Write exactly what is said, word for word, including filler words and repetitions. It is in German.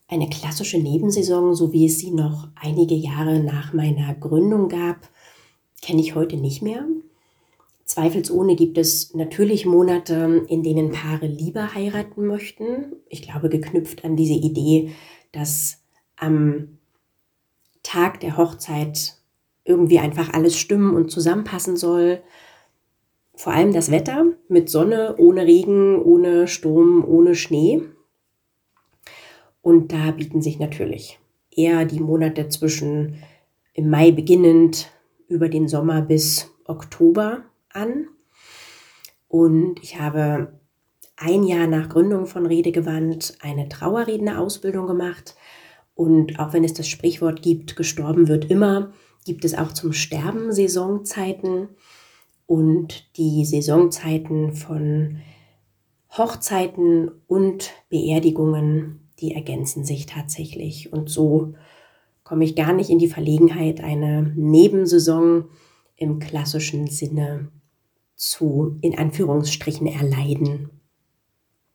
Eine klassische Nebensaison, so wie es sie noch einige Jahre nach meiner Gründung gab, kenne ich heute nicht mehr. Zweifelsohne gibt es natürlich Monate, in denen Paare lieber heiraten möchten. Ich glaube, geknüpft an diese Idee, dass am Tag der Hochzeit irgendwie einfach alles stimmen und zusammenpassen soll. Vor allem das Wetter mit Sonne, ohne Regen, ohne Sturm, ohne Schnee. Und da bieten sich natürlich eher die Monate zwischen im Mai beginnend über den Sommer bis Oktober an. Und ich habe ein Jahr nach Gründung von Redegewandt eine Trauerrednerausbildung gemacht. Und auch wenn es das Sprichwort gibt, gestorben wird immer, gibt es auch zum Sterben Saisonzeiten. Und die Saisonzeiten von Hochzeiten und Beerdigungen, die ergänzen sich tatsächlich. Und so komme ich gar nicht in die Verlegenheit, eine Nebensaison im klassischen Sinne zu, in Anführungsstrichen, erleiden.